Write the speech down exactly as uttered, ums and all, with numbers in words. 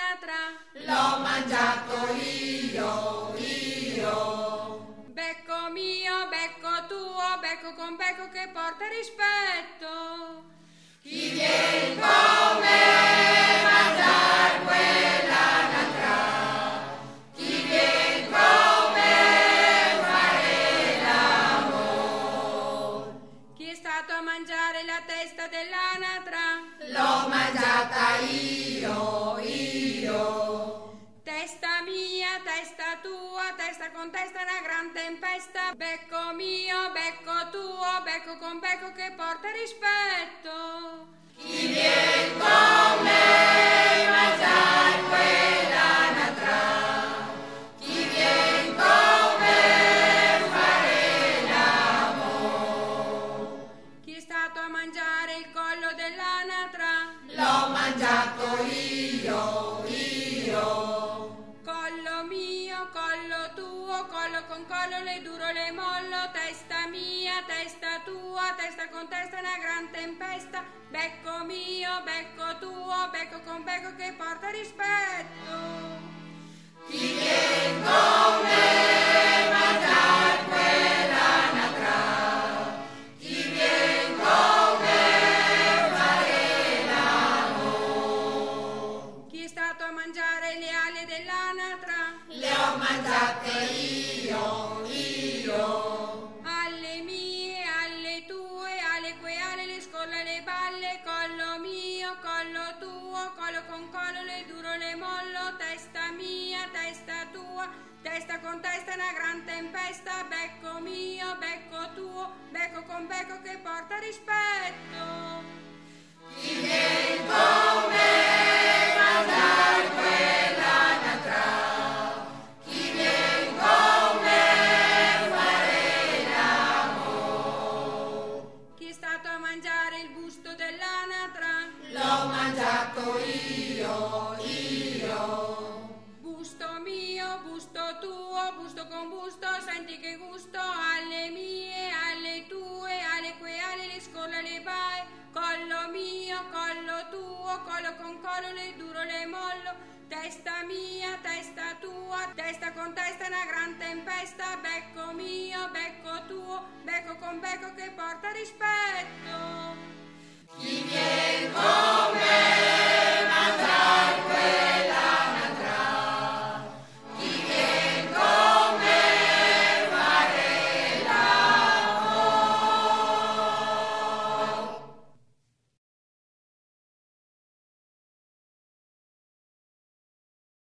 dell'anatra. L'ho mangiato io, io. Becco mio, becco tuo, becco con becco che porta rispetto. Chi viene con me mangiar quell'anatra, chi viene con me fare l'amore. Chi è stato a mangiare la testa dell'anatra? L'ho mangiata io, io. Testa mia, testa tua, testa con testa una gran tempesta. Becco mio, becco tuo, becco con becco che porta rispetto. Chi viene con me mangiar quell'anatra, chi viene con me fare l'amore. Chi è stato a mangiare il collo dell'anatra? L'ho mangiato io, io. Collo mio, collo tuo, collo con collo, le duro le mollo. Testa mia, testa tua, testa con testa una gran tempesta. Becco mio, becco tuo, becco con becco che porta rispetto. Chi viene con me mangiar quell'anatra, chi viene con me fare l'amore. Chi è stato a mangiare le ali dell'anatra? Le ho mangiate io, io. Alle mie, alle tue, alle quei ali, le scolle, le balle. Collo mio, collo tuo, collo con collo, le duro le mollo. Testa mia, testa tua, testa con testa una gran tempesta. Becco mio, becco tuo, becco con becco che porta rispetto. Chi viene con me mangiar quell'anatra, chi viene con me fare l'amore. Chi è stato a mangiare il busto dell'anatra? L'ho mangiato io, io. Busto mio, busto tuo, busto con busto, senti che gusto. Alle mie, alle tue, alle quei ali, le scolle, le baie. Collo mio, collo tuo, collo con collo, le duro le mollo. Testa mia, testa tua, testa con testa una gran tempesta. Becco mio, becco tuo, becco con becco che porta rispetto. Chi viene con me